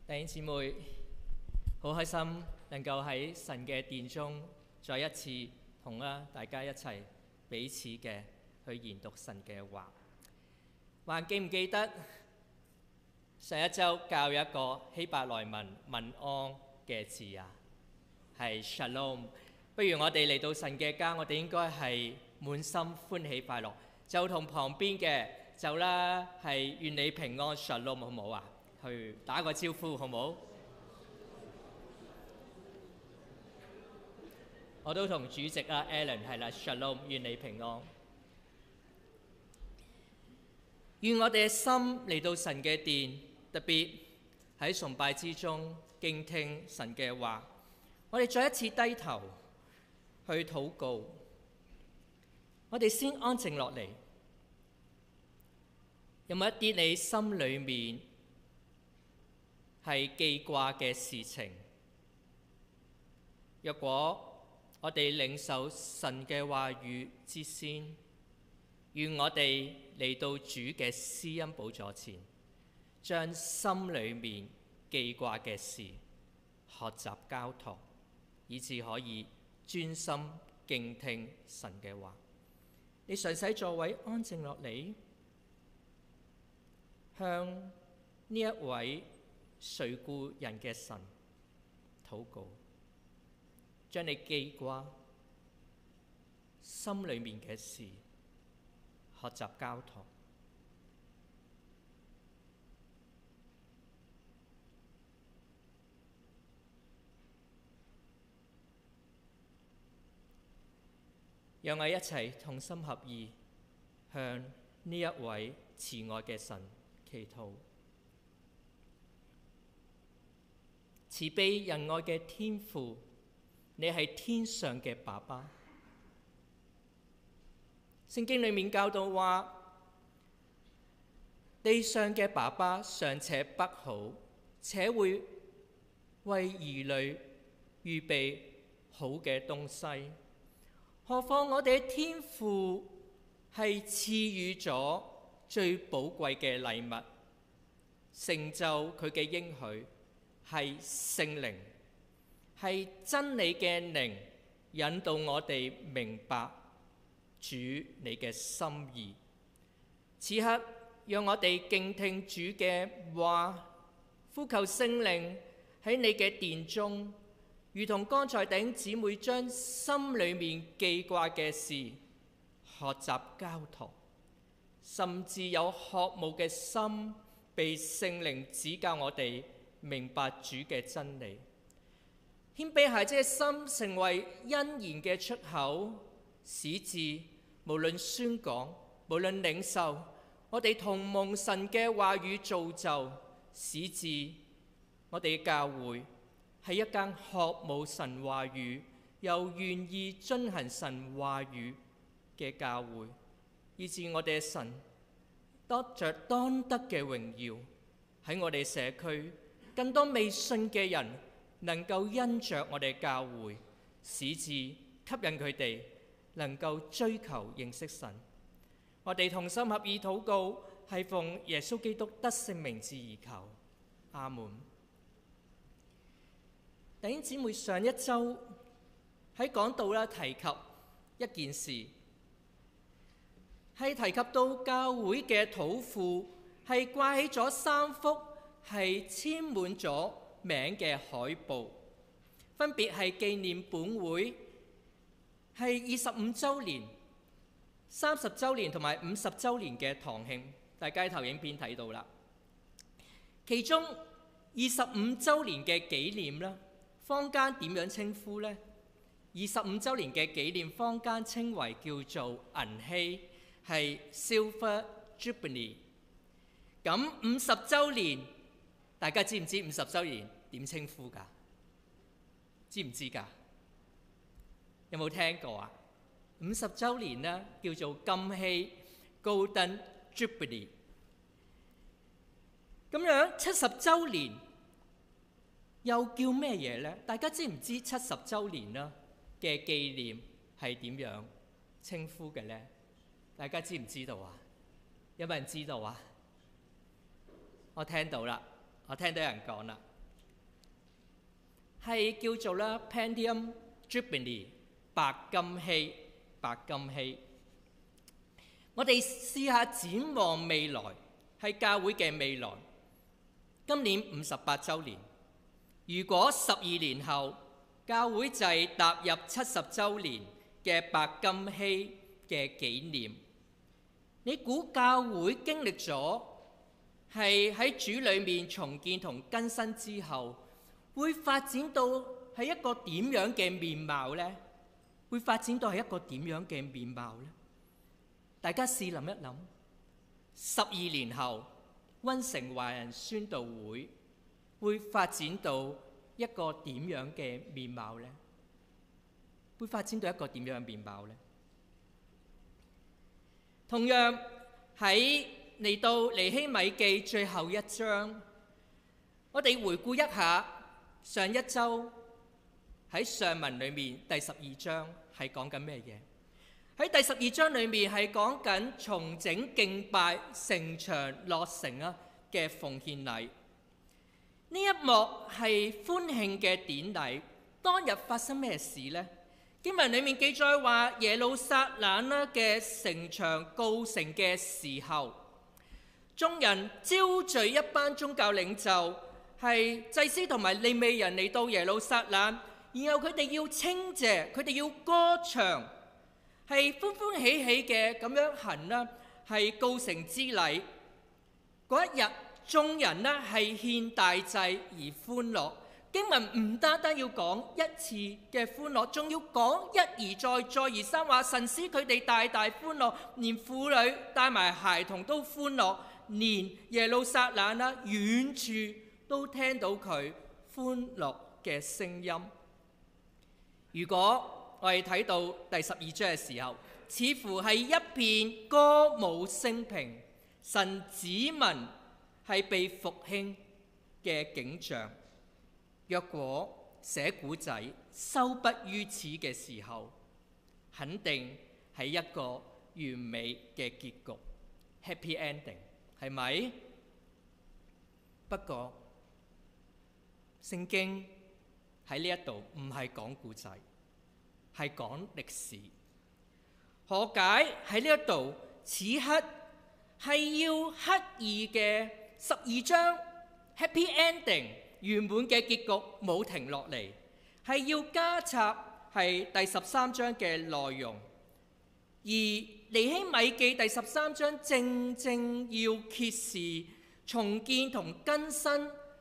弟兄姊妹，好開心能夠喺神嘅殿中再一次同大家一齊彼此嘅去研讀神嘅話。還記唔記得上一周教一個希伯來文問安嘅字啊？係 Shalom。不如我哋嚟到神嘅家，我哋應該係滿心歡喜快樂，就同旁邊嘅就啦，係願你平安 Shalom， 好唔好啊？去打個招呼好唔好？我都同主席Alan 係啦 Shalom， 願你平安。願我哋嘅心嚟到神嘅殿，特別喺崇拜之中敬聽神嘅話。我哋再一次低頭去禱告，我哋先安靜落嚟。有冇一啲你心裏面係記掛嘅事情？若果我哋領受神嘅話語之先，願我哋嚟到主嘅施恩寶座前，將心裏面記掛嘅事學習交託，以致可以專心敬聽神嘅話。你垂洗座位安靜落嚟，向呢一位垂顧人嘅神禱告，將你記掛心裏面嘅事學習交託。讓我一齊同心合意，向呢一位慈愛嘅神祈禱。慈悲仁愛嘅天父，你係天上嘅爸爸。聖經裏面教導話，地上嘅爸爸尚且不好，且會為兒女預備好嘅東西，何況我哋嘅天父係賜予咗最寶貴嘅禮物，成就佢嘅應許，係聖靈，係真理嘅靈，引導我哋明白主你嘅心意。此刻讓我哋敬聽主嘅話，呼求聖靈喺你嘅殿中，如同剛才弟兄姊妹將心裏面記掛嘅事學習交託，甚至有渴慕嘅心被聖靈指教我哋明白主嘅真理。謙卑孩子嘅心成為恩言嘅出口，使至無論宣講，無論領受，我哋同蒙神嘅話語造就，使至我哋嘅教會係一間渴慕神話語又願意遵行神話語嘅教會，以致我哋嘅神得着當得嘅榮耀。喺我哋社區，更多未信嘅人能夠因着我哋教會，使至吸引佢哋能夠追求認識神。我哋同心合意禱告，係奉耶穌基督得勝名字而求，阿門。弟兄姊妹，上一周喺講道提及一件事，係提及到教會嘅禱庫係掛起咗3幅係簽滿咗名嘅海報，分別係紀念本會係25週年、30週年同埋50週年嘅堂慶。大家喺投影片睇到啦。其中25週年嘅紀念啦，坊間點樣稱呼呢？25週年嘅紀念，坊間稱為叫做銀禧，係 Silver Jubilee。咁50週年，大家知唔知50週年點稱呼㗎？知唔知㗎？有冇聽過啊？50週年呢叫做金禧 Golden Jubilee。咁樣70週年又叫咩嘢呢？大家知唔知70週年啦嘅紀念係點樣稱呼嘅呢？大家知唔知道啊？有冇人知道啊？我聽到啦，我聽到有人講啦， 係叫做啦 Palm Jubilee 白金禧。白金禧，我哋試下展望未來，係教會嘅未來。今年58週年，如果12年後教會就係踏入70週年嘅白金禧嘅紀念，你估教會經歷咗係喺主裏面重建同更新之後，會發展到係一個點樣嘅面貌呢？會發展到係一個點樣嘅面貌呢？大家試諗一諗，12年後溫城華人宣道會會發展到一個點樣嘅面貌呢？會發展到一個點樣嘅面貌呢？同樣喺嚟到尼希米記最後一章，我哋回顧一下上一週喺上文裏面第12章係講緊咩嘢？喺第12章裏面係講緊重整敬拜城牆落成嘅奉獻禮。呢一幕係歡慶嘅典禮。當日發生咩事呢？經文裏面記載話耶路撒冷嘅城牆告成嘅時候，眾人招聚一班宗教領袖，係祭司同埋利未人嚟到耶路撒冷，然後佢哋要稱謝，佢哋要歌唱，係歡歡喜喜嘅咁樣行啦，係告成之禮。嗰一日，眾人呢係獻大祭而歡樂。經文唔單單要講一次嘅歡樂，仲要講一而再，再而三話神使佢哋大大歡樂，連婦女帶埋孩童都歡樂，連耶路撒冷遠處都聽到佢歡樂嘅聲音。如果我哋睇到第12章嘅時候，似乎係一片歌舞升平，神子民係被復興嘅景象。若果寫古仔收不於此嘅時候，肯定係一個完美嘅結局 ，happy ending， 係咪？不過聖經喺呢一度唔係講古仔，係講歷史。何解喺呢一度此刻係要刻意嘅12章 happy ending？原本嘅結局冇停落嚟，係要加插係第13章嘅內容。而尼希米記第13章正正要揭示重建同更新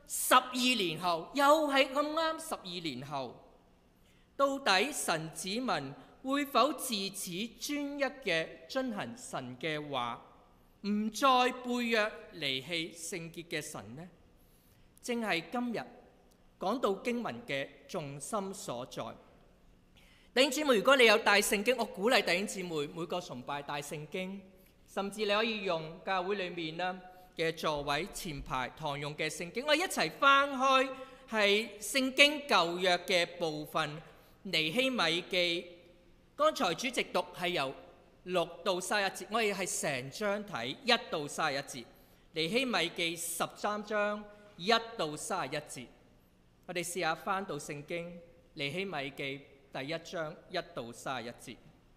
12年後，又係咁啱12年後，到底神子民會否自此專一嘅遵行神嘅話，唔再背約離棄聖潔嘅神呢？正係今日講到經文嘅重心所在。弟兄姊妹，如果你有帶聖經，我鼓勵弟兄姊妹每個崇拜帶聖經，甚至你可以用教會裏面嘅座位前排堂用嘅聖經，我哋一齊翻開係聖經舊約嘅部分，尼希米記。剛才主席讀係由6到31節，我哋係成章睇1到31節。尼希米記13章1到31節，我哋試下翻到聖經尼希米記第1章1到31節。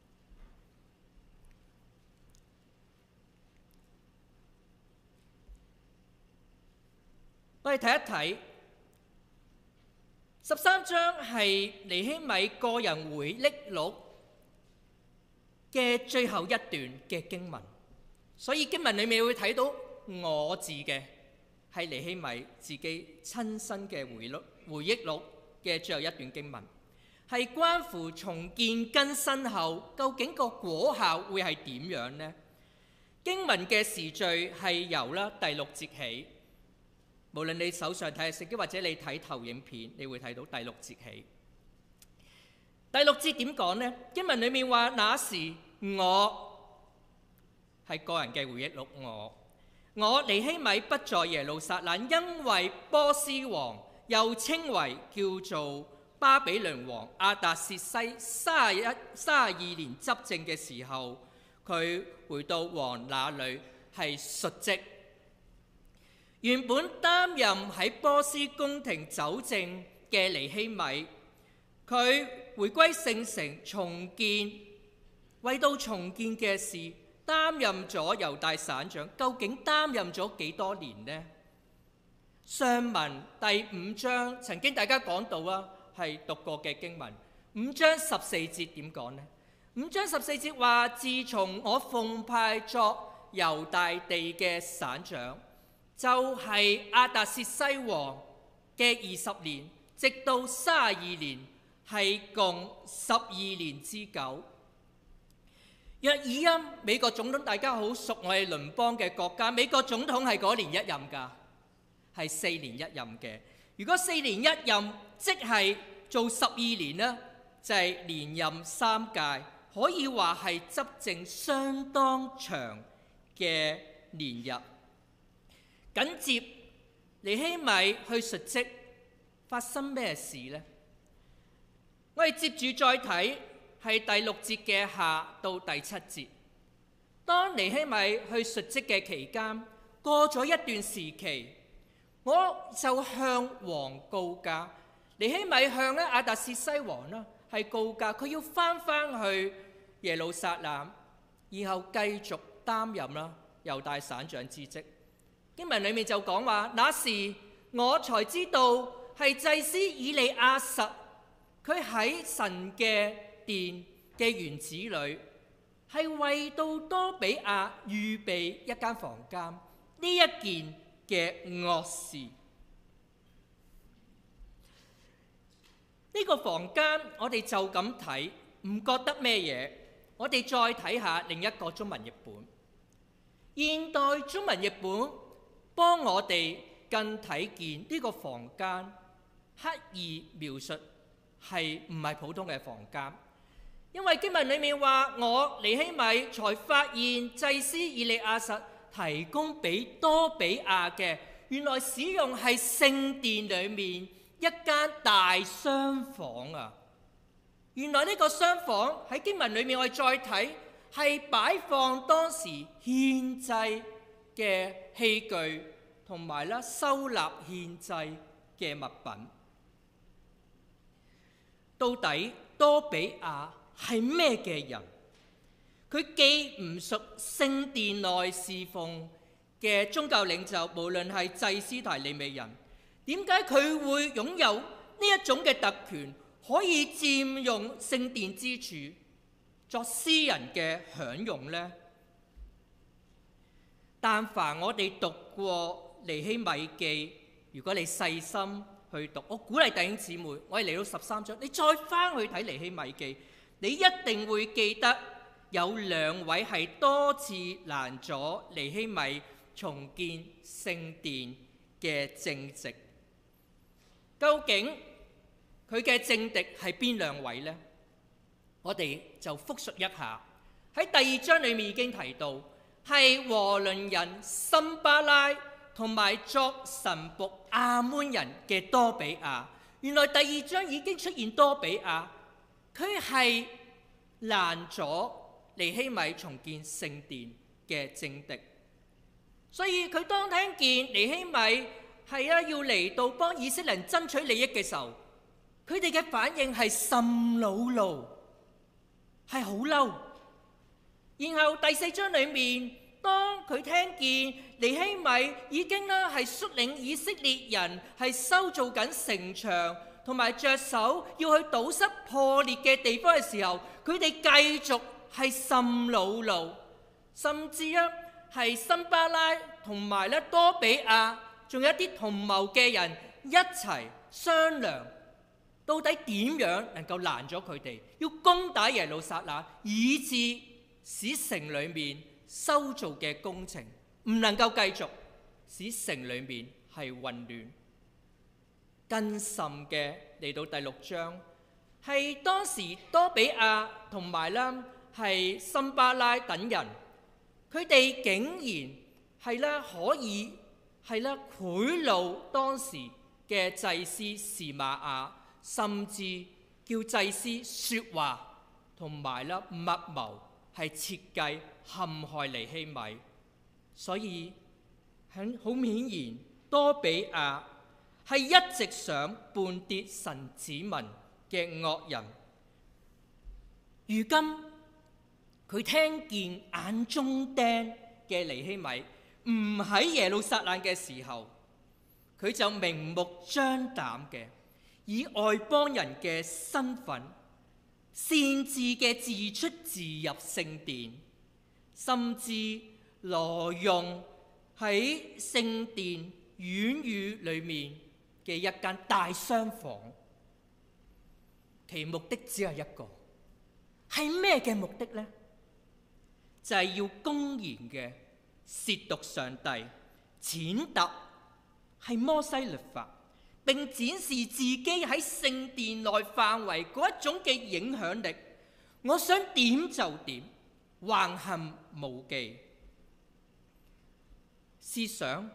我哋睇一睇13章係尼希米個人回憶錄嘅最後一段嘅經文，所以經文裡面會睇到我字嘅係尼希米自己親身嘅回憶錄嘅最後一段經文，係關乎重建更新後究竟個果效會係點樣呢？經文嘅時序係由第6節起，無論你手上睇聖經或者你睇投影片，你會睇到第6節起。第6節點講呢？經文裡面話：那時我係個人嘅回憶錄，我尼希米不在耶路撒冷，因為波斯王又稱為叫做巴比倫王亞達薛西32年執政嘅時候，佢回到王那裏係述職。原本擔任喺波斯宮廷酒政嘅尼希米，佢回歸聖城重建，為到重建嘅事擔任咗猶大省長，究竟擔任咗幾多年呢？上文第5章曾經大家講到啊，係讀過嘅經文，5章14節點講呢？5章14節話：自從我奉派作猶大地嘅省長，就係亞達薛西王嘅20年，直到32年，係共12年之久。約爾音美國總統，大家好熟，我哋鄰邦嘅國家，美國總統係嗰年一任㗎，係4年一任嘅。如果4年一任，即係做12年呢，就係連任3屆，可以話係執政相當長嘅年日。緊接尼希米去述職，發生咩事呢？我哋接住再睇，係第6節嘅下到第7節。當尼希米去述職嘅期間，過咗一段時期，我就向王告假。尼希米向亞達薛西王啦，係告假，佢要翻去耶路撒冷，然後繼續擔任啦猶大省長之職。經文裡面就講話，那時我才知道係祭司以利亞實，佢喺神嘅殿嘅園子裏，係為到多比亞預備一間房間，呢一件嘅惡事。呢個房間我哋就咁睇，唔覺得咩嘢。我哋再睇下另一個中文譯本，現代中文譯本幫我哋更睇見呢個房間刻意描述係唔係普通嘅房間，因為經文裡面話，我尼希米才發現祭司以利亞實提供俾多比亞嘅，原來使用係聖殿裡面一間大廂房啊！原來呢個廂房喺經文裡面，我哋再睇係擺放當時獻祭嘅器具同埋收納獻祭嘅物品。到底多比亞係咩嘅人？佢既唔屬聖殿內侍奉嘅宗教領袖，無論係祭司同利未人，點解佢會擁有呢一種嘅特權，可以佔用聖殿之處作私人嘅享用呢？但凡我哋讀過尼希米記，如果你細心去讀，我鼓勵弟兄姊妹，我哋嚟到13章，你再翻去睇尼希米記，你一定會記得有2位係多次攔阻尼希米重建聖殿嘅政敵。究竟佢嘅政敵係邊2位呢？我哋就複述一下。喺第2章裏面已經提到，係和倫人參巴拉同埋作臣僕亞捫人嘅多比亞。原來第2章已經出現多比亞，佢係攔阻尼希米重建聖殿嘅政敵。所以佢當聽見尼希米係要嚟到幫以色列人爭取利益嘅時候，佢哋嘅反應係甚惱怒，係好嬲。然後第4章裏面，當佢聽見尼希米已經係率領以色列人係修造緊城牆，同埋着手要去堵塞破裂嘅地方嘅時候，佢哋繼續係甚惱怒，甚至係參巴拉同埋多比亞，仲有一啲同謀嘅人一齊商量，到底點樣能夠攔咗佢哋，要攻打耶路撒冷，以致使城裏面修造嘅工程唔能夠繼續，使城裏面係混亂。更甚嘅嚟到第6章，係當時多比亞同埋係參巴拉等人，佢哋竟然係可以係賄賂當時嘅祭司示瑪亞，甚至叫祭司説話同埋密謀係設計陷害尼希米。所以好顯然，多比亞係一直想絆跌神子民嘅惡人。如今佢聽見眼中釘嘅尼希米唔喺耶路撒冷嘅時候，佢就明目張膽嘅以外邦人嘅身份，擅自嘅自出自入聖殿，甚至挪用喺聖殿院宇裏面嘅一間大廂房。其目的只係一個，係咩嘅目的呢？就係要公然嘅褻瀆上帝，踐踏係摩西律法，並展示自己喺聖殿內範圍嗰一種嘅影響力。我想點就點，橫行無忌。試想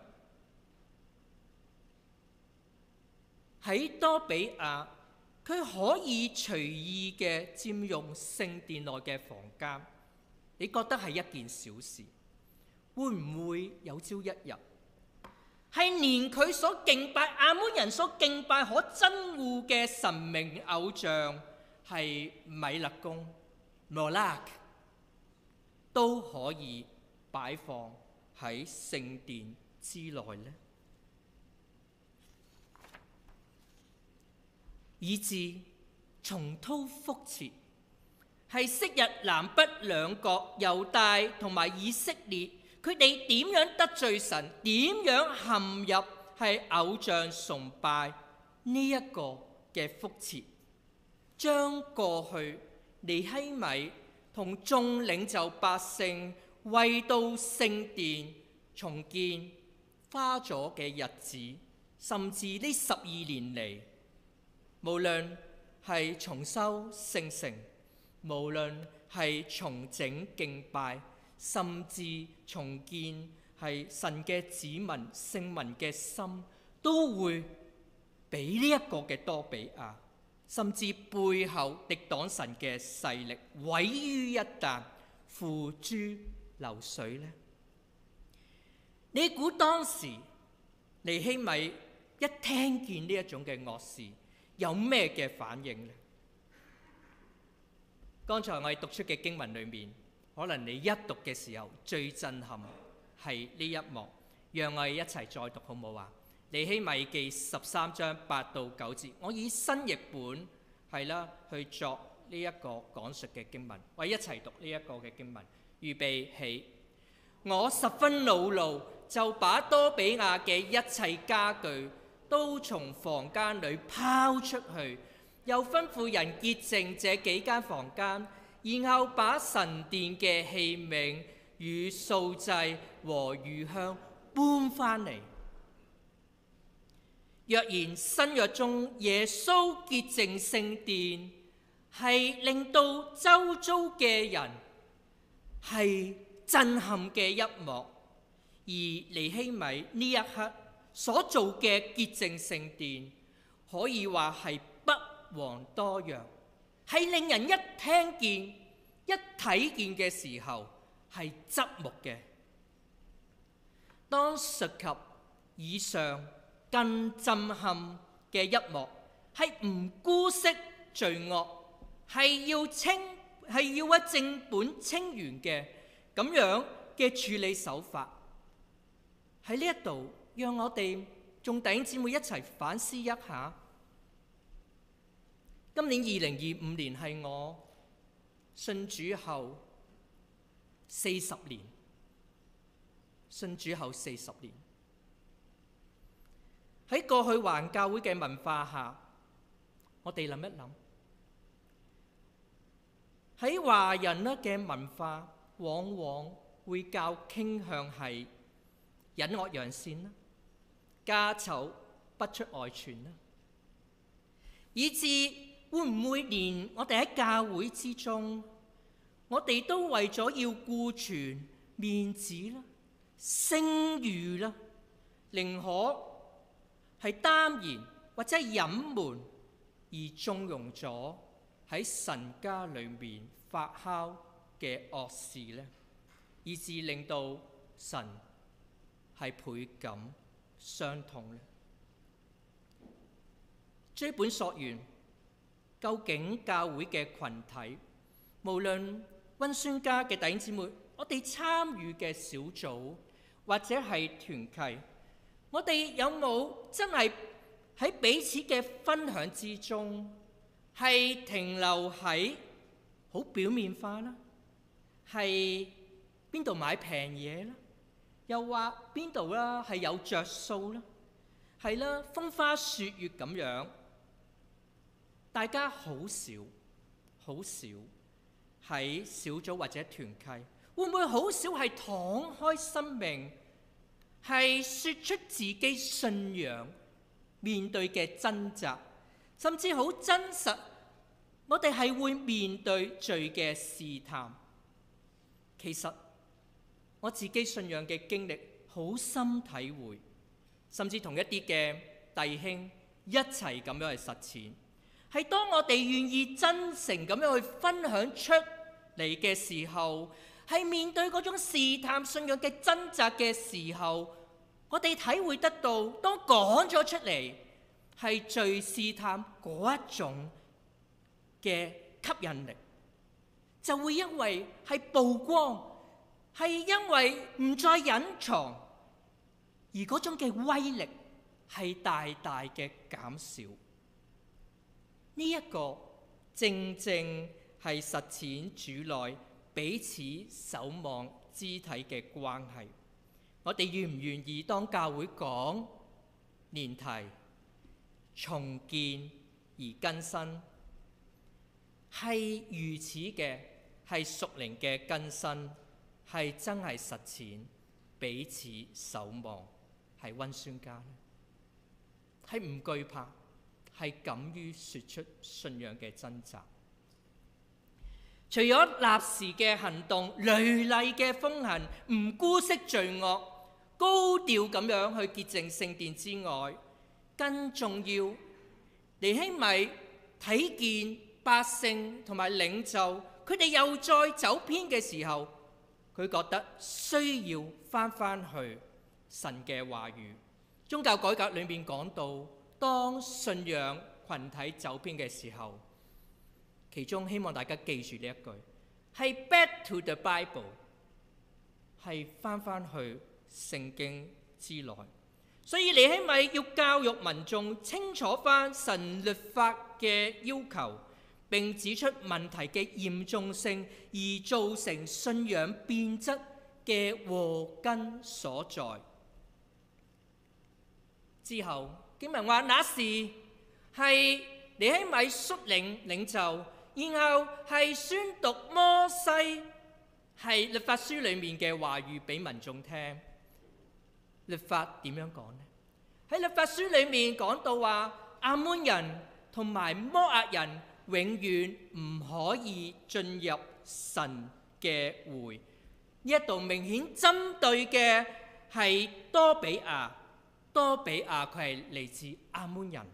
喺多比亞，佢可以隨意嘅佔用聖殿內嘅房間，你覺得係一件小事？會唔會有朝一日係連佢所敬拜亞捫人所敬拜可憎惡嘅神明偶像係米勒公 Moloch 都可以擺放喺聖殿之內呢？以致重蹈覆轍，係昔日南北兩國猶大同埋以色列，佢哋點樣得罪神，點樣陷入係偶像崇拜呢一個嘅覆轍，將過去尼希米同眾領袖百姓為到聖殿重建花咗嘅日子，甚至呢12年嚟，無論係重修聖城，無論係重整敬拜，甚至重建係神嘅子民聖民嘅心，都會俾呢一個嘅多比亞，甚至背後敵擋神嘅勢力毀於一旦，付諸流水呢？你估當時尼希米一聽見呢一種嘅惡事，有咩嘅反應呢？剛才我哋讀出嘅經文裏面，可能你一讀嘅時候最震撼係呢一幕，讓我哋一齊再讀好唔好啊？尼希米記13章8到9節，我以新譯本係啦去作呢一個講述嘅經文，我哋一齊讀呢一個嘅經文。預備起，我十分惱怒，就把多比亞嘅一切家具都從房間裏拋出去，又吩咐人潔淨這幾間房間，然後把神殿嘅器皿與素祭和乳香搬返嚟。若然新約中耶穌潔淨聖殿係令到周遭嘅人係震撼嘅一幕，而尼希米呢一刻所做嘅潔淨聖殿，可以話係不遑多讓，係令人一聽見、一睇見嘅時候係側目嘅。當述及以上更震撼嘅一幕，係唔姑息罪惡，係要正本清源嘅咁樣嘅處理手法。喺呢一度，讓我哋眾弟兄姊妹一齊反思一下。今年2025年係我信主後40年，信主後40年。喺過去華人教會嘅文化下，我哋諗一諗，喺華人嘅文化往往會較傾向係隱惡揚善啦，家醜不出外傳啦，以致會唔會連我哋喺教會之中，我哋都為咗要顧全面子啦、聲譽啦，寧可係擔言或者隱瞞，而縱容咗喺神家裏面發酵嘅惡事呢，以致令到神係倍感傷痛呢？ 追本溯源，究竟教會嘅群體，無論溫宣家嘅弟兄姊妹，我哋參與嘅小組或者係團契，我哋有冇真係喺彼此嘅分享之中，係停留喺好表面化啦，係邊度買平嘢啦，又話邊度啦係有着數啦，係啦風花雪月咁樣，大家好少喺小組或者團契，會唔會好少係敞開生命，係說出自己信仰面對嘅掙扎，甚至好真實，我哋係會面對罪嘅試探。其實我自己信仰嘅經歷好深體會，甚至同一啲嘅弟兄一齊咁樣去實踐，係當我哋願意真誠咁樣去分享出嚟嘅時候，係面對嗰種試探信仰嘅掙扎嘅時候，我哋體會得到，當講咗出嚟係罪試探嗰一種嘅吸引力，就會因為係曝光，係因為唔再隱藏，而嗰種嘅威力係大大嘅減少。呢一個正正係實踐主內彼此守望肢體嘅關係。我哋願唔願意當教會講年題重建而更新，係如此嘅，係屬靈嘅更新，係真係實踐彼此守望，係溫宣家呢，係唔懼怕，係敢於說出信仰嘅掙扎。除咗立時嘅行動、雷厲嘅風行、唔姑息罪惡、高調咁樣去潔淨聖殿之外，更重要，尼希米睇見百姓同埋領袖，佢哋又再走偏嘅時候，佢覺得需要返去神嘅話語。宗教改革裏面講到，當信仰群體走偏嘅時候，其中希望大家記住呢一句，係 Back to the Bible， 係返去聖經之內。所以尼希米要教育民眾清楚返神律法嘅要求，並指出問題嘅嚴重性，而造成信仰變質嘅禍根所在。之後經文話，那時係尼希米率領領袖，然後係宣讀摩西係律法書裏面嘅話語俾民眾聽。律法點樣講呢？喺律法書裏面講到話，亞捫人同埋摩押人永遠唔可以進入神嘅會。呢一度明顯針對嘅係多比亞。多比亞佢係嚟自亞捫人。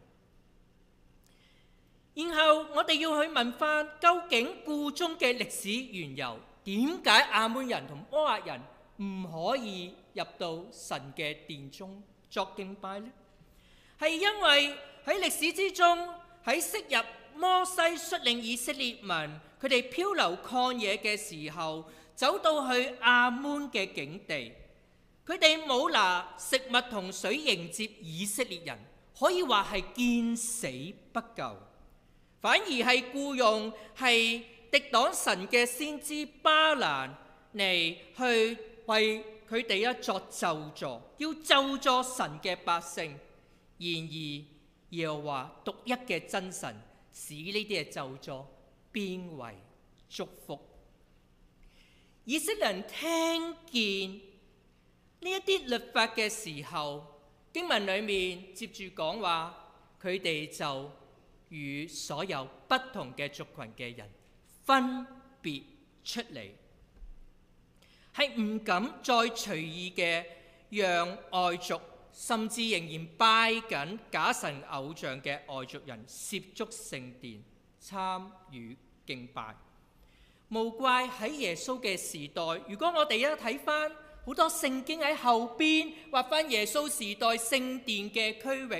然後我哋要去問翻，究竟故中嘅歷史緣由，點解亞捫人同摩押人唔可以入到神嘅殿中作敬拜呢？係因為喺歷史之中，喺昔日摩西率領以色列民佢哋漂流曠野嘅時候，走到去亞捫嘅境地，佢哋冇拿食物同水迎接以色列人，可以話係見死不救，反而係僱用係敵擋神嘅先知巴蘭嚟去為佢哋作咒詛，要咒詛神嘅百姓。然而耶和華獨一嘅真神使呢啲嘅咒詛變為祝福。以色列人聽見呢一啲律法嘅時候，經文裏面接住講話，佢哋就與所有不同嘅族群嘅人分別出嚟，係唔敢再隨意嘅讓外族，甚至仍然拜緊假神偶像嘅外族人涉足聖殿參與敬拜。無怪喺耶穌嘅時代，如果我哋一睇翻好多聖經喺後邊畫翻耶穌時代聖殿嘅區域，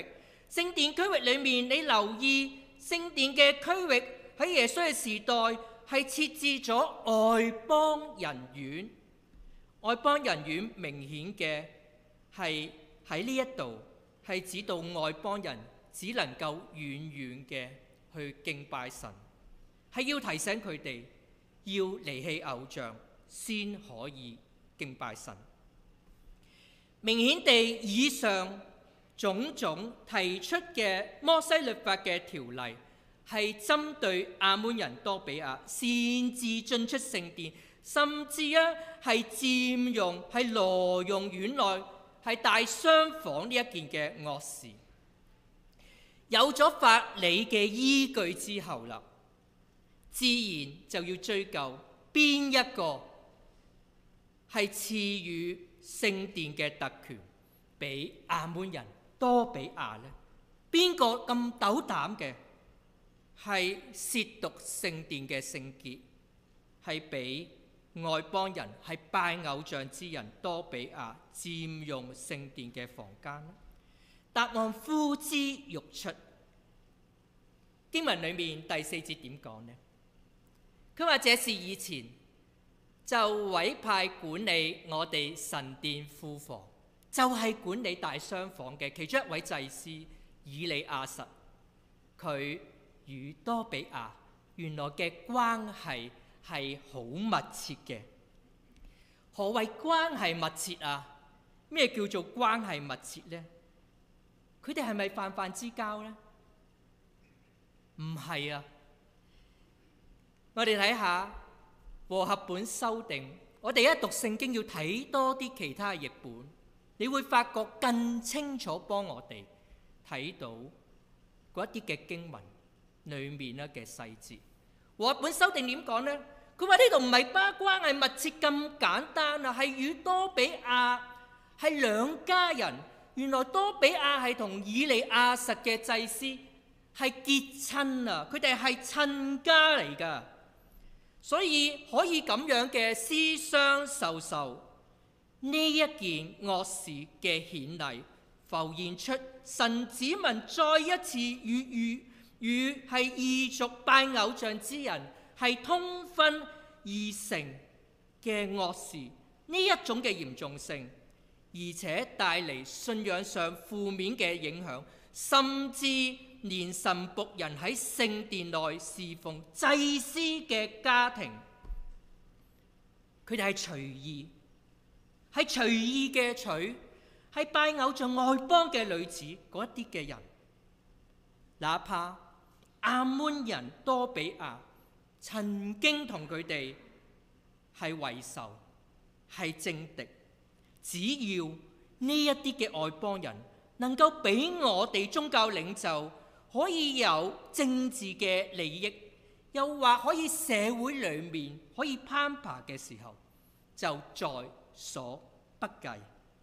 聖殿區域裏面，你留意聖殿嘅區域喺耶穌嘅時代係設置咗外邦人院。外邦人院明顯嘅係喺呢一度係指到外邦人只能夠遠遠嘅去敬拜神，係要提醒佢哋要離棄偶像先可以敬拜神。明顯地，以上種種提出嘅摩西律法嘅條例係針對亞捫人多比亞擅自進出聖殿，甚至係佔用、係挪用院內係大廂房呢一件嘅惡事。有咗法理嘅依據之後啦，自然就要追究邊一個係賜予聖殿嘅特權俾亞捫人多比亞呢？邊個咁斗膽嘅係褻瀆聖殿嘅聖潔，係俾外邦人係拜偶像之人多比亞佔用聖殿嘅房間呢？答案呼之欲出。經文裏面第4節點講呢？佢話這事以前就委派管理我哋神殿庫房，就係管理大廂房嘅其中一位祭司以利亞實。佢與多比亞原來嘅關係係好密切嘅。何謂關係密切啊？咩叫做關係密切呢？佢哋係咪泛泛之交呢？唔係啊！我哋睇下和合本修訂，我哋一讀聖經要睇多啲其他譯本，你會發覺更清楚幫我哋睇到嗰一啲嘅經文裏面嘅細節。和合本修訂點講呢？佢話呢度唔係把關係密切咁簡單啊，係與多比亞係兩家人。原來多比亞係同以利亞實嘅祭司係結親啊，佢哋係親家嚟㗎，所以可以咁樣嘅私相授受呢一件惡事嘅顯例，浮現出神子民再一次與係異族拜偶像之人係通婚而成嘅惡事呢一種嘅嚴重性，而且帶嚟信仰上負面嘅影響，甚至連神僕人喺聖殿內侍奉祭司嘅家庭，佢哋係隨意嘅娶係拜偶像外邦嘅女子嗰一啲嘅人，哪怕亞捫人多比亞曾經同佢哋係為仇係政敵，只要呢一啲嘅外邦人能夠俾我哋宗教領袖可以有政治嘅利益，又或可以社會裏面可以攀爬嘅時候，就在所不計。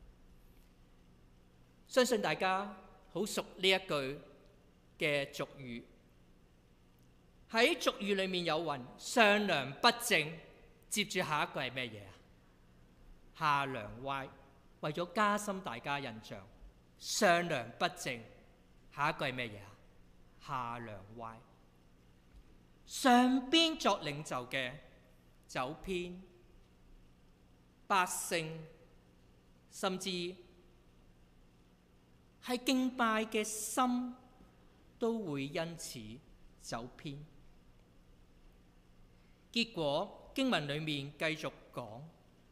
相信大家好熟呢一句嘅俗語，喺俗語裏面有云：上梁不正，接住下一句係咩嘢啊？下梁歪。為咗加深大家印象，上梁不正，下一句係咩嘢啊？下梁歪。上邊作領袖嘅走偏，百姓甚至係敬拜嘅心都會因此走偏。結果經文裡面繼續講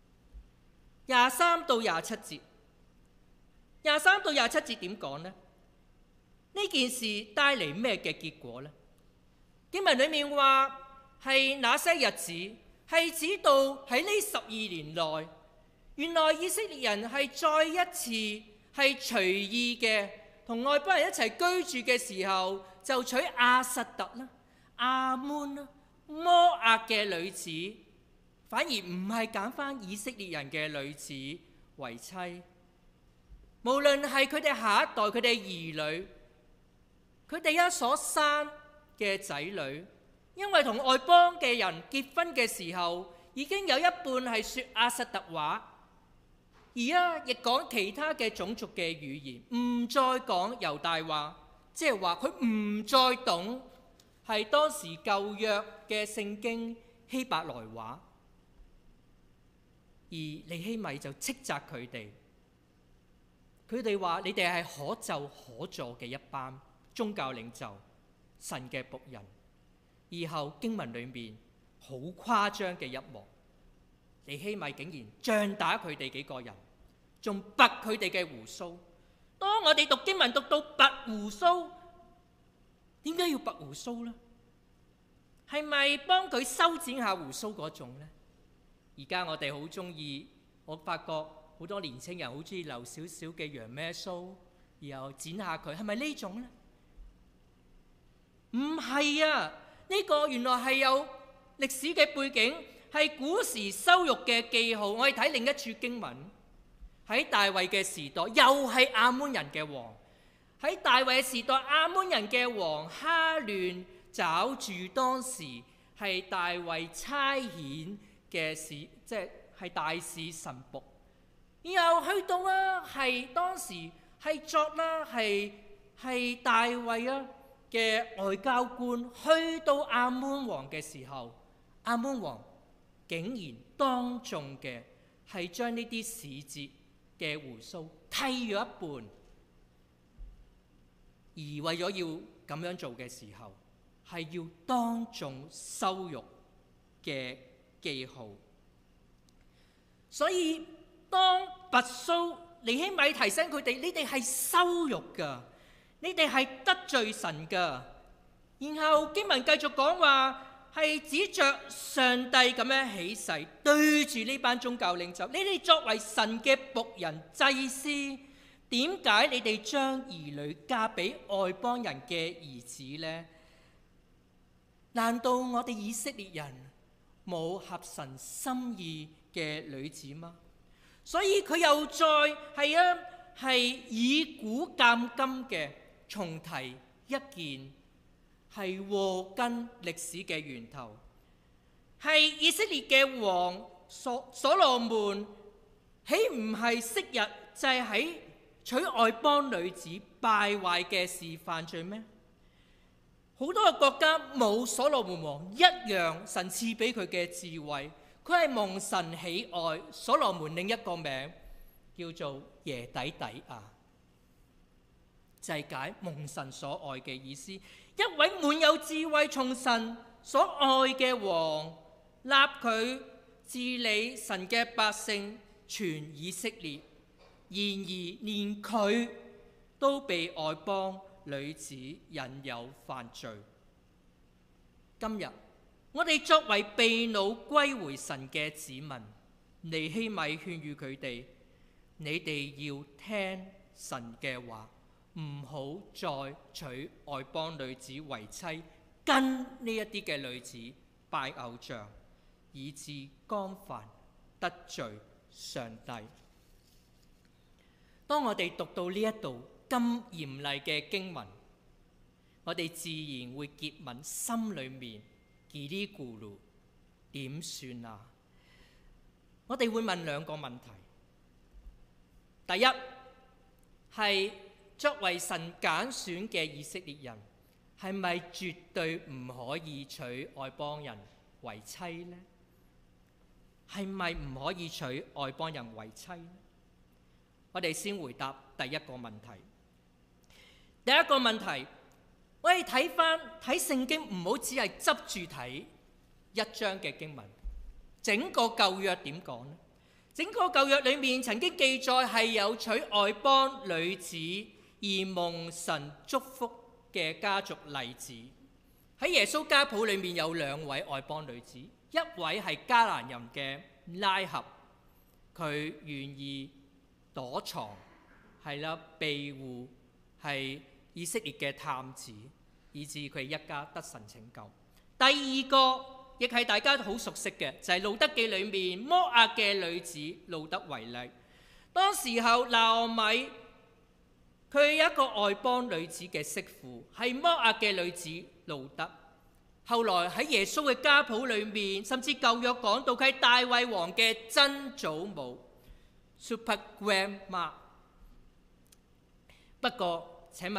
23到27節，23到27節點講呢？呢件事帶嚟咩嘅結果呢？經文裡面話係那些日子，係指到喺呢12年內，原來以色列人係再一次係隨意嘅同外邦人一齊居住嘅時候，就娶亞實突啦、亞捫啦、摩押嘅女子，反而唔係揀返以色列人嘅女子為妻。無論係佢哋下一代、佢哋兒女，佢哋所生嘅仔女，因為同外邦嘅人結婚嘅時候，已經有一半係說亞實突話，而亦講其他嘅種族嘅語言，唔再講猶大話。 即係話佢唔再懂係當時舊約嘅聖經希伯來話，而尼希米就斥責佢哋。佢哋話：你哋係可咒可助嘅一班宗教領袖、神嘅僕人。然後經文裏面好誇張嘅一幕，尼希米竟然杖打佢哋幾個人，仲拔佢哋嘅鬍鬚。當我哋讀經文讀到拔鬍鬚，點解要拔鬍鬚呢？係咪幫佢修剪下鬍鬚嗰種呢？而家我哋好中意，我發覺好多年青人好中意留少少嘅羊咩鬚，然後剪下佢，係咪呢種呢？唔係啊！呢個原來係有歷史嘅背景，係古時羞辱嘅記號。我哋睇另一處經文，喺大衛嘅時代，又係亞捫人嘅王。喺大衛嘅時代，亞捫人嘅王哈亂找住當時係大衛差遣嘅使，即係大使臣僕。然後去到啊，係當時係作啦，係大衛啊嘅外交官，去到亞捫王嘅時候，亞捫王竟然當眾嘅係將呢啲使節嘅鬍鬚剃咗一半，而為咗要咁樣做嘅時候，係要當眾羞辱嘅記號。所以當拔鬚，尼希米提醒佢哋：你哋係羞辱㗎，你哋係得罪神㗎。然後經文繼續講話，係指着上帝咁樣起誓，對住呢班宗教領袖：你哋作為神嘅僕人、祭司，點解你哋將兒女嫁俾外邦人嘅兒子呢？難道我哋以色列人冇合神心意嘅女子嗎？所以佢又再係以古鑑今嘅重提一件係禍根歷史嘅源頭，係以色列嘅王所羅門，豈唔係昔日就係喺娶外邦女子敗壞嘅事犯罪咩？好多個國家冇所羅門王一樣，神賜俾佢嘅智慧，佢係蒙神喜愛。所羅門另一個名叫做耶底底亞，就係解蒙神所愛嘅意思。一位滿有智慧、從神所愛嘅王，立佢治理神嘅百姓，全以色列。然而連佢都被外邦女子引誘犯罪。今日我哋作為被擄歸回神嘅子民，尼希米勸喻佢哋：你哋要聽神嘅話，唔好再娶外邦女子為妻，跟呢一啲嘅女子拜偶像，以致干犯得罪上帝。當我哋讀到呢一度咁嚴厲嘅經文，我哋自然會結問，心裏面嘰哩咕嚕，點算啊？我哋會問兩個問題。第一係作為神揀選嘅以色列人，係咪絕對唔可以娶外邦人為妻呢？係咪唔可以娶外邦人為妻呢？我哋先回答第一個問題。第一個問題，我哋睇聖經，唔好只係執住睇一章嘅經文，整個舊約點講呢？整個舊約裏面曾經記載係有娶外邦女子而蒙神祝福嘅家族例子。喺耶穌家譜裏面有兩位外邦女子，一位係迦南人嘅拉合，佢願意躲藏，係啦，庇護係以色列嘅探子，以致佢一家得神拯救。第二個亦係大家好熟悉嘅，就係路德記裏面摩押嘅女子路德為例。當時候拿俄米佢有一個外邦女子嘅媳婦，係摩押嘅女子路德。後來喺耶穌嘅家譜裏面，甚至舊約講到佢係大衛王嘅曾祖母 Super Grandma。不過請問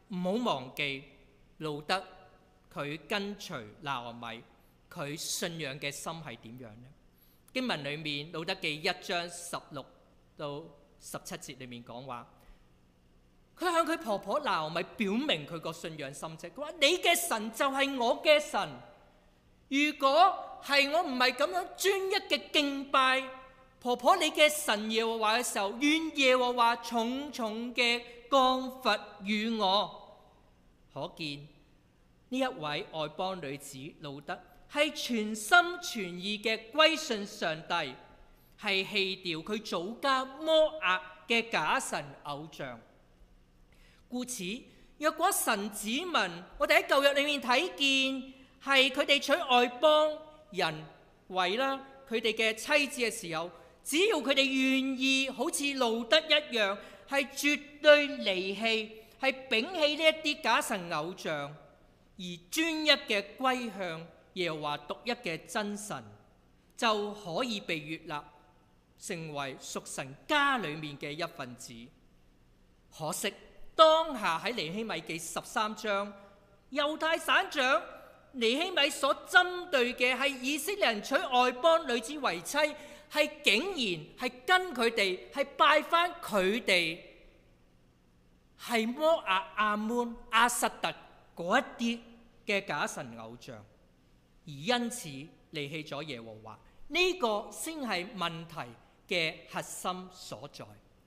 唔好忘記路德佢跟隨拿俄米，佢信仰嘅心係點樣呢？經文裏面路德記1章16到17節裏面講話，佢向佢婆婆拿俄米表明佢個信仰心跡。佢話：你嘅神就係我嘅神。如果係我唔係咁樣專一嘅敬拜婆婆你嘅神耶和華嘅時候，願耶和華重重嘅降罰與我。可見呢一位外邦女子路德係全心全意嘅歸信上帝，係棄掉佢祖家摩押嘅假神偶像。故此，若果神子民，我哋喺舊約裏面睇見係佢哋娶外邦人為啦佢哋嘅妻子嘅時候，只要佢哋願意好似路德一樣，係絕對離棄，係摒棄呢一啲假神偶像，而專一嘅歸向耶和華獨一嘅真神，就可以被悅納，成為屬神家裏面嘅一份子。可惜當下喺尼希米記13章，猶太省長尼希米所針對嘅係以色列人娶外邦女子為妻，係竟然係跟佢哋係拜翻佢哋係摩押、亞捫、亞實突嗰一啲嘅假神偶像，而因此離棄咗耶和華。呢個先係問題嘅核心所在。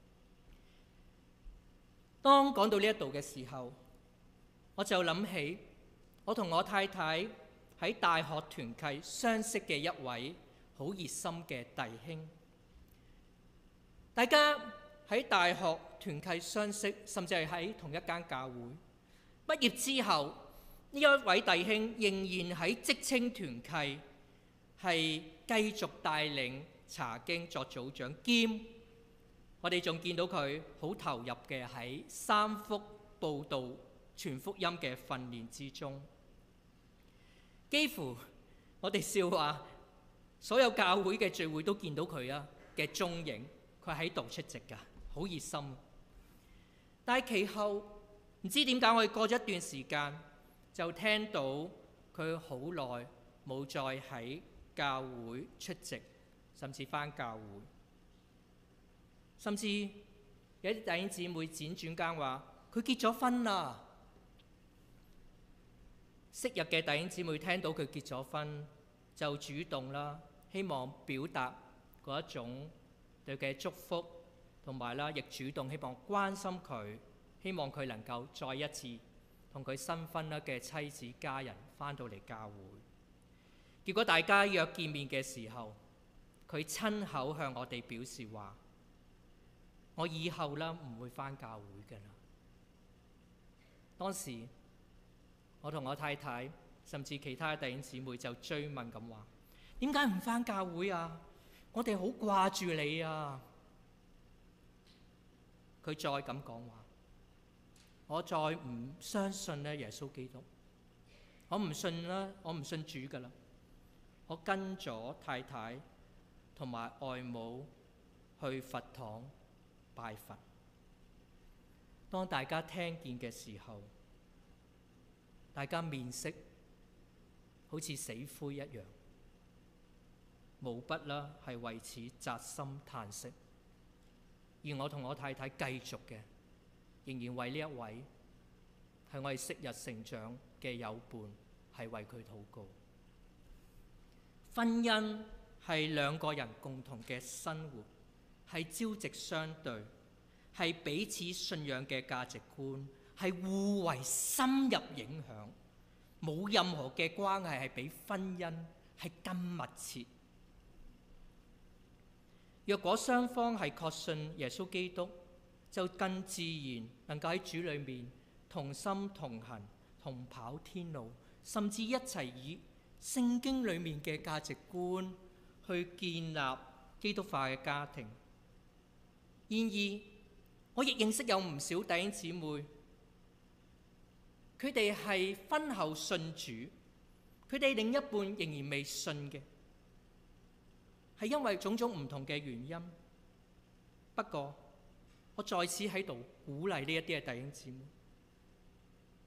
當講到呢一度嘅時候，我就諗起我同我太太喺大學團契相識嘅一位好熱心嘅弟兄。大家喺大學團契相識，甚至係喺同一間教會。畢業之後，呢一位弟兄仍然喺職青團契係繼續帶領查經作組長，兼我哋仲見到佢好投入嘅喺三福報道傳福音嘅訓練之中。幾乎我哋笑話，所有教會嘅聚會都見到佢嘅蹤影，佢喺度出席㗎，好熱心。但係其後唔知點解，我哋過咗一段時間就聽到佢好耐冇再喺教會出席，甚至返教會。甚至有啲弟兄姊妹輾轉間話佢結咗婚啦。昔日嘅弟兄姊妹聽到佢結咗婚，就主動啦，希望表達嗰一種對佢嘅祝福，同埋啦亦主動希望關心佢，希望佢能夠再一次同佢新婚啦嘅妻子家人返到嚟教會。結果大家約見面嘅時候，佢親口向我哋表示話：我以後啦唔會返教會㗎啦。當時我同我太太甚至其他弟兄姊妹就追問咁話：點解唔返教會啊？我哋好掛住你啊！佢再咁講話：我再唔相信咧耶穌基督，我唔信主㗎啦。我跟咗太太同埋外母去佛堂拜佛。當大家聽見嘅時候，大家面色好似死灰一樣，無不啦係為此扎心嘆息。而我同我太太繼續嘅，仍然為呢一位係我哋昔日成長嘅友伴，係為佢禱告。婚姻係兩個人共同嘅生活，係朝夕相對，係彼此信仰嘅價值觀，係互為深入影響，冇任何嘅關係係比婚姻係更密切。若果雙方係確信耶穌基督，就更自然能夠喺主裏面同心同行，同跑天路，甚至一齊以聖經裏面嘅價值觀去建立基督化嘅家庭。然而，我亦認識有唔少弟兄姊妹，佢哋係婚後信主，佢哋另一半仍然未信嘅，係因為種種唔同嘅原因。不過，我在此喺度鼓勵呢一啲嘅弟兄姊妹，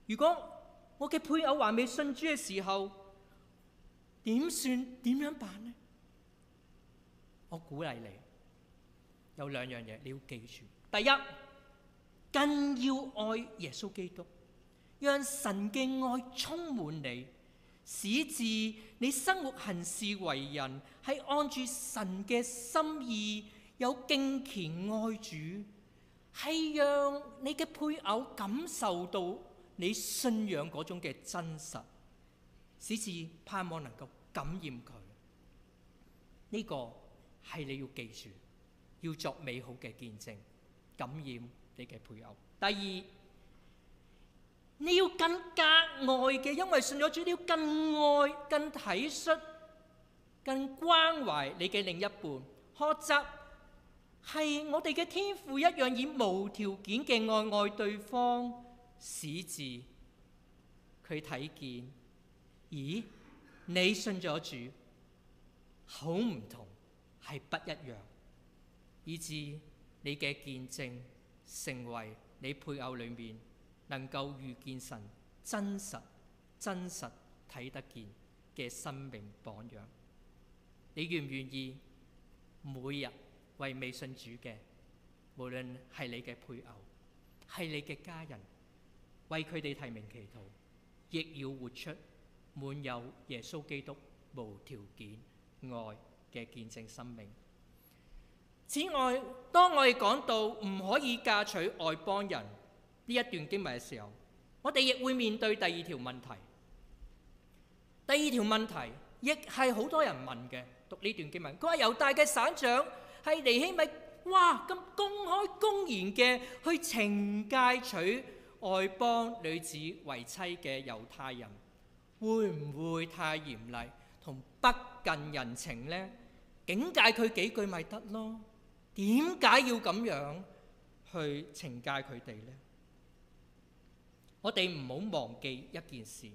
如果我嘅配偶還未信主嘅時候，點算？點樣辦呢？我鼓勵你有兩樣嘢你要記住。第一，更要愛耶穌基督，讓神嘅愛充滿你，使至你生活行事為人係按住神嘅心意，有敬虔愛主，係讓你嘅配偶感受到你信仰嗰種嘅真實，使至盼望能夠感染佢。呢個係你要記住，要作美好嘅見證，感染你嘅配偶。第二，你要更加愛嘅，因為信咗主，你要更愛、更體恤、更關懷你嘅另一半。學習係我哋嘅天父一樣，以無條件嘅愛對方，使至佢睇見，咦，你信咗主，好唔同，係不一樣，以致你嘅見證成為你配偶裏面能夠遇見神真實睇得見嘅生命榜樣。你願唔願意每日為未信主嘅，無論係你嘅配偶，係你嘅家人，為佢哋提名祈禱，亦要活出滿有耶穌基督無條件愛嘅見證生命。此外，當我哋講到唔可以嫁娶外邦人呢一段經文嘅時候，我哋亦會面對第二條問題。第二條問題亦係好多人問嘅，讀呢段經文，佢話猶大嘅省長係尼希米，哇，咁公開公然嘅去懲戒娶外邦女子為妻嘅猶太人，會唔會太嚴厲同不近人情呢？警戒佢幾句咪得咯？點解要咁樣去懲戒佢哋呢？我哋唔好忘記一件事，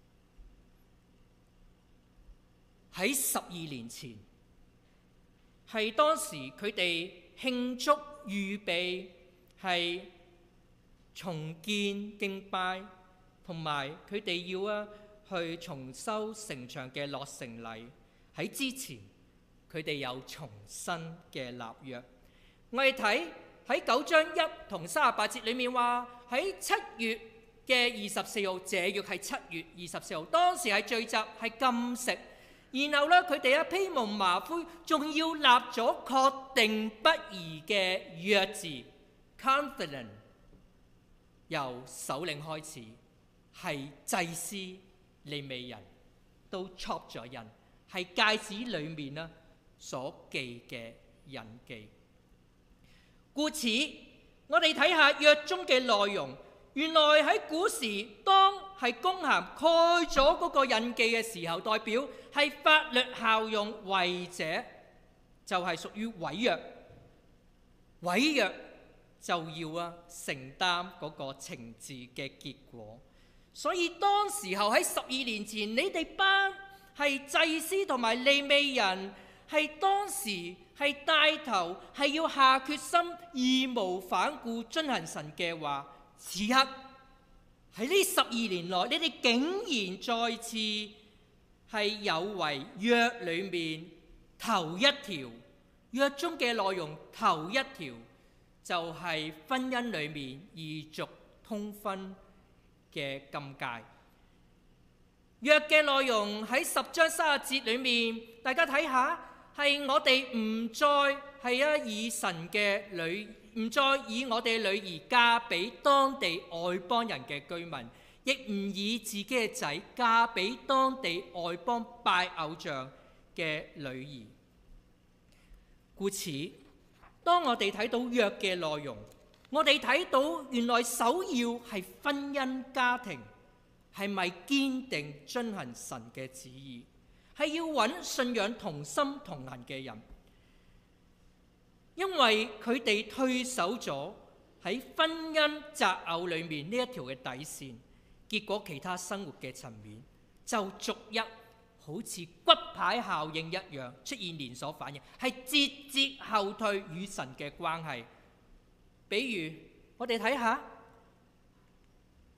喺12年前，係當時佢哋慶祝預備係重建敬拜，同埋佢哋要去重修城牆嘅落成禮。喺之前，佢哋有重新嘅立約。我哋睇喺9章1同38節裏面話，喺7月嘅24號，這月係7月24號，當時係聚集係禁食，然後佢哋披蒙麻灰，仲要立咗確定不移嘅約字 confident， 由首領開始，係祭司利未人都戳咗印，係戒指裏面所記嘅印記。故此，我哋睇下約中嘅內容。原來喺古時，當係公函蓋咗嗰個印記嘅時候，代表係法律效用，違者就係屬於毀約，毀約就要承擔嗰個懲治嘅結果。所以當時候喺12年前，你哋班係祭司同埋利未人，係當時係帶頭，係要下決心義無反顧遵行神嘅話。此刻喺呢12年內，你哋竟然再次係有違約裏面頭一條，約中嘅內容頭一條就係婚姻裏面異族通婚嘅禁戒。約嘅內容喺10章30節裏面，大家睇下，係我哋唔再係以神嘅女，唔再以我哋女兒嫁俾當地外邦人嘅居民，亦唔以自己嘅仔嫁俾當地外邦拜偶像嘅女兒。故此，當我哋睇到約嘅內容，我哋睇到原來首要係婚姻家庭係咪堅定遵行神嘅旨意，係要揾信仰同心同行嘅人。因為佢哋退守咗喺婚姻擇偶裏面呢一條嘅底線，結果其他生活嘅層面就逐一好似骨牌效應一樣出現連鎖反應，係節節後退與神嘅關係。比如我哋睇下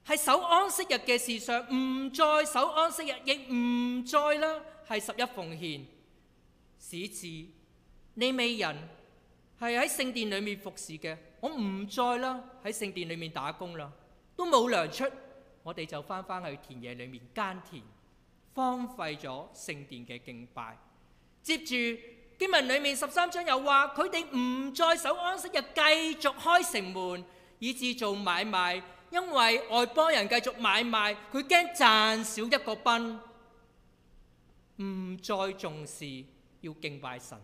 係守安息日嘅事上唔再守安息日，亦唔再啦係十一奉獻，使至利未人係喺聖殿裏面服侍嘅，我唔再啦喺聖殿裏面打工啦，都冇糧出，我哋就翻去田野裏面耕田，荒廢咗聖殿嘅敬拜。接住經文裏面13章又話佢哋唔再守安息日，繼續開城門，以致做買賣，因為外邦人繼續買賣，佢驚賺少一個賓，唔再重視要敬拜神，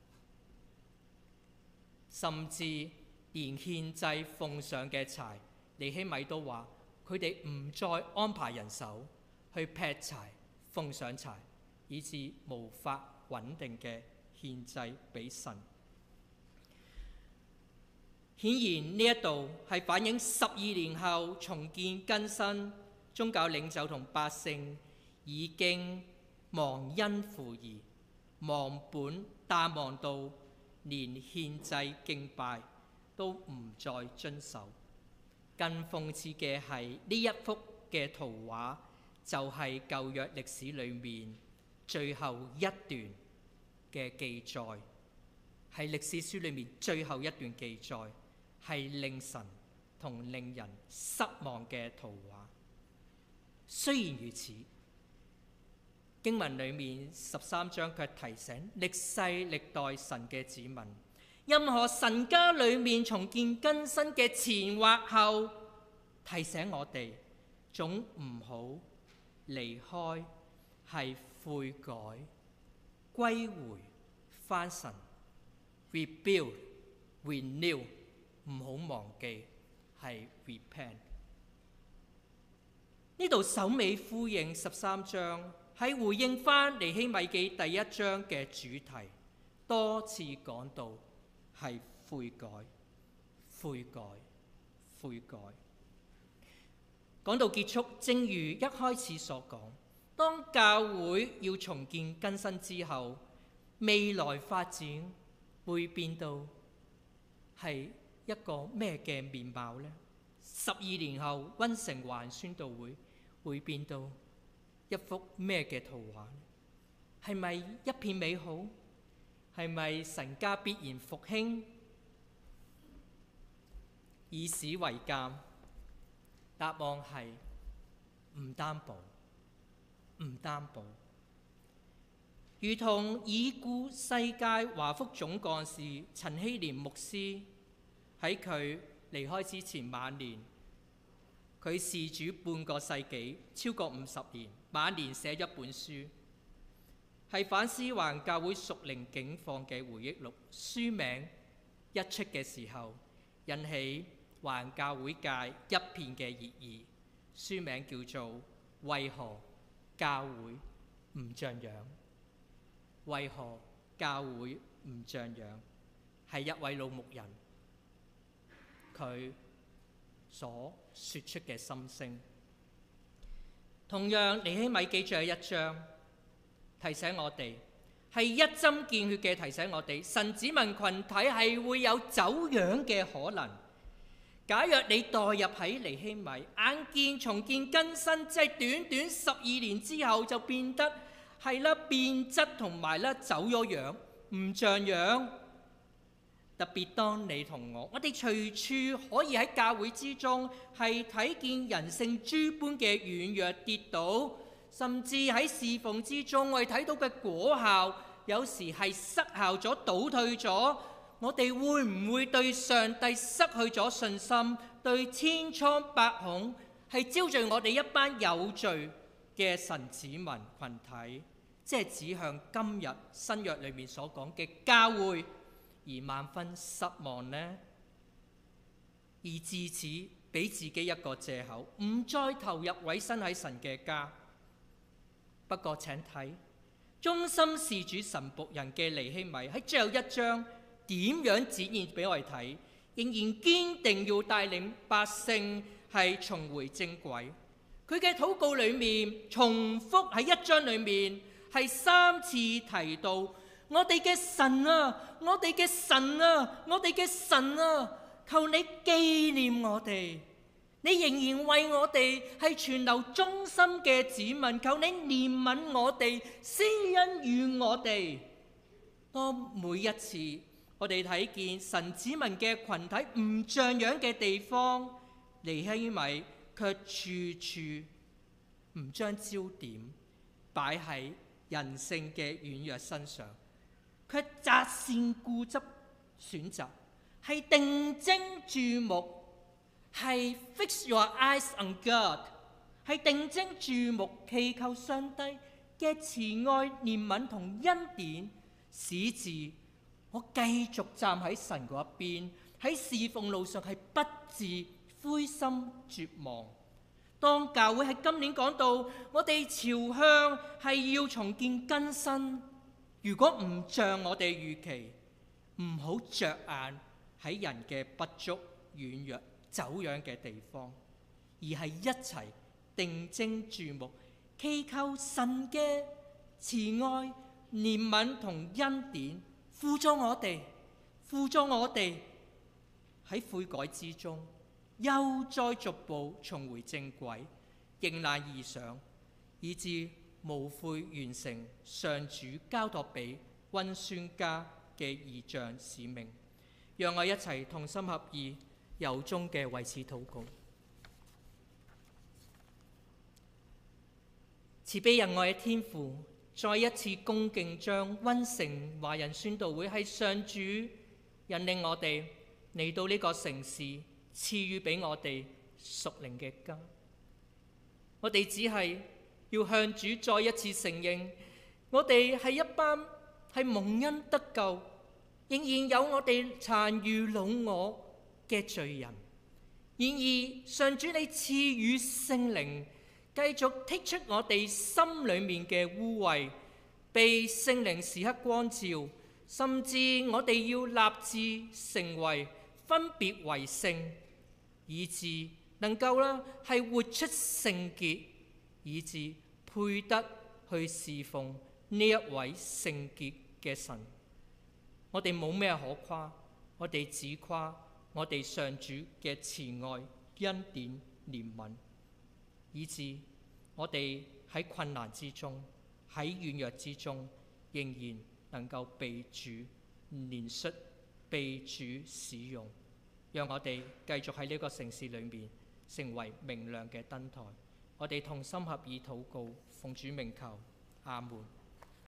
甚至連獻祭奉上嘅柴，尼希米都話佢哋唔再安排人手去劈柴奉上柴，以致無法穩定嘅獻祭俾神。顯然呢一度係反映12年後重建更新，宗教領袖同百姓已經忘恩負義，忘本淡忘到連獻祭敬拜都唔再遵守。更諷刺嘅係呢一幅嘅圖畫就係舊約歷史裏面最後一段嘅記載，係歷史書裏面最後一段記載，係令神同令人失望嘅圖畫。雖然如此，經文裏面13章卻提醒歷世歷代神嘅子民，任何神家裏面重建更新嘅前或後，提醒我哋總唔好離開，係悔改歸回返神 rebuild renew， 唔好忘記係 repent。 呢度首尾呼應13章，係回應返尼希米記第1章嘅主題，多次講到係悔改悔改悔改。講到結束，正如一開始所講，當教會要重建更新之後，未來發展會變到係一個咩嘅面貌呢？12年後溫城環宣道會變到一幅咩嘅圖畫呢？係咪一片美好？係咪神家必然復興？以史為鑑，答案係唔擔保，唔擔保。如同已故世界華福總幹事陳希廉牧師喺佢離開之前晚年，佢事主半個世紀，超過50年，晚年寫咗本書，係反思環教會屬靈境況嘅回憶錄。書名一出嘅時候，引起環教會界一片嘅熱議。書名叫做《為何教會唔像樣》。為何教會唔像樣？係一位老牧人佢所說出嘅心聲。同樣，尼希米記最後1章提醒我哋，係一針見血嘅提醒我哋，神子民群體係會有走樣嘅可能。假若你代入喺尼希米，眼見重建更新，即係短短12年之後就變得係啦變質同埋啦走咗樣，唔像樣。特別當你同我哋隨處可以喺教會之中係睇見人性諸般嘅軟弱跌倒，甚至喺侍奉之中我哋睇到嘅果效，有時係失效咗、倒退咗。我哋會唔會對上帝失去咗信心，對千瘡百孔，係招聚我哋一班有罪嘅神子民群體，即係指向今日新約裏面所講嘅教會，而萬分失望呢？而自此俾自己一個藉口，唔再投入委身喺神嘅家。不過請睇忠心事主神僕人嘅尼希米喺最後1章點樣展現俾我哋睇，仍然堅定要帶領百姓係重回正軌。佢嘅禱告裏面重複喺1章裏面係3次提到我哋嘅神啊，我哋嘅神啊，我哋嘅神啊，求你紀念我哋， 你仍然為我哋係存留忠心嘅子民，求你憐憫我哋，施恩與我哋。當每一次我哋睇見神子民嘅群體唔像樣嘅地方，尼希米卻處處唔將焦點擺喺人性嘅軟弱身上，卻擇善固執選擇，係定睛注目，係 fix your eyes on God， 係定睛注目，祈求上帝嘅慈愛、憐憫同恩典，使至我繼續站喺神嗰一邊，喺侍奉路上係不致灰心絕望。當教會喺今年講到我哋朝向係要重建更新，如果唔像我哋預期，唔好着眼喺人嘅不足、軟弱、走樣嘅地方，而係一齊定睛注目，祈求神嘅慈愛、憐憫同恩典輔助我哋喺悔改之中，又再逐步重回正軌，迎難而上，以致無悔完成上主交託俾溫宣家嘅異象使命。讓我一齊同心合意，由衷嘅為此禱告。慈悲仁愛嘅天父，再一次恭敬將溫城華人宣道會係上主引領我哋嚟到呢個城市，賜予俾我哋屬靈嘅家。我哋只係要向主再一次承認，我哋係一班係蒙恩得救，仍然有我哋殘餘老我嘅罪人。然而上主，你賜予聖靈，繼續剔出我哋心裏面嘅污穢，被聖靈時刻光照，甚至我哋要立志成為分別為聖，以致能夠係活出聖潔，以致配得去侍奉呢一位聖潔嘅神。我哋冇咩可誇，我哋只誇我哋上主嘅慈愛、恩典、憐憫，以致我哋喺困難之中，喺軟弱之中，仍然能夠被主憐恤，被主使用。讓我哋繼續喺呢個城市裏面成為明亮嘅燈台。我哋同心合意禱告，奉主名求，阿門。